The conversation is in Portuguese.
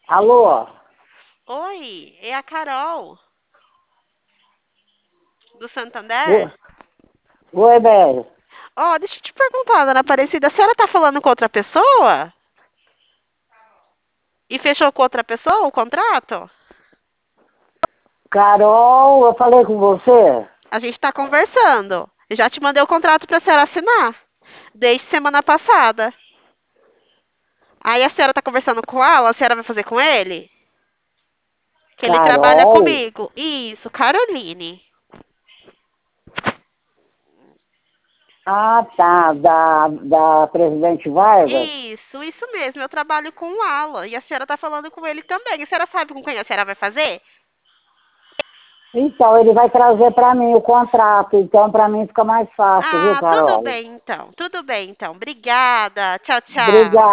Alô? Oi, é a Carol, do Oi, Santander. oi, Bel. Ó, deixa eu te perguntar, dona Aparecida, a senhora tá falando com outra pessoa? E fechou com outra pessoa o contrato? Carol, eu falei com você? A gente tá conversando. Eu já te mandei o contrato pra senhora assinar, desde semana passada. Aí a senhora tá conversando com ela, a senhora vai fazer com ele? Que ele trabalha Carol? comigo. Isso, Caroline. Ah, tá, da Presidente Vargas. Isso mesmo, eu trabalho com o Alan. E a senhora tá falando com ele também. A senhora sabe com quem a senhora vai fazer? Então, ele vai trazer para mim o contrato, então para mim fica mais fácil, viu, Ah, tudo Carol? bem então. Tudo bem então. Obrigada. Tchau, tchau. Obrigada.